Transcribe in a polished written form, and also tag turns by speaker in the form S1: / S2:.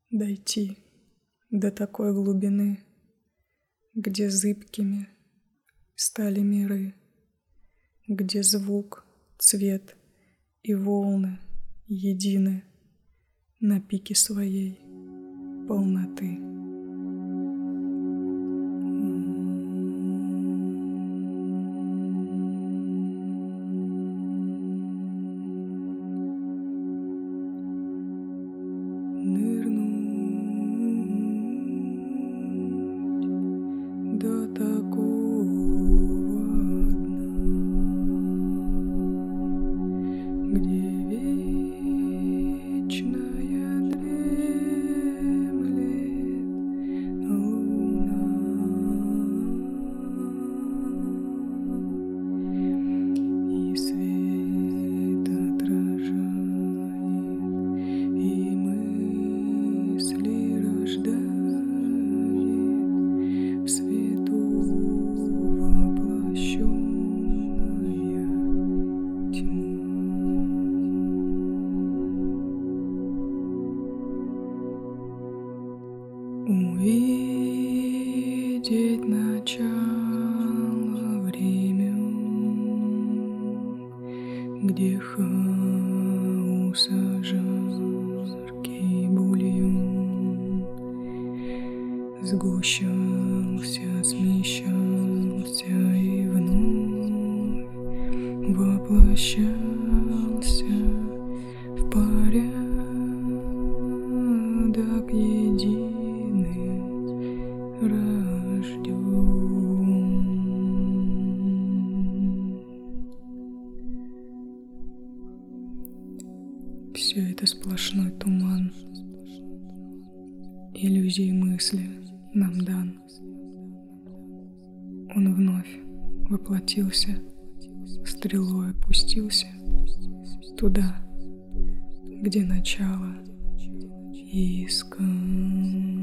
S1: дойти до такой глубины, где зыбкими стали миры, где звук, цвет и волны едины на пике своей полноты. Нырнуть до такого дна, где вечная дремлет луна, и свет отражает, и мысли рождает в свету воплощенная тьма. Увидеть начало времен, где хаоса жаркий бульон сгущался, смещался и вновь воплощался в порядок единый рожден. Все это сплошной туман, иллюзии мысли нам дан. Он вновь воплотился, стрелой опустился туда, где начало искон.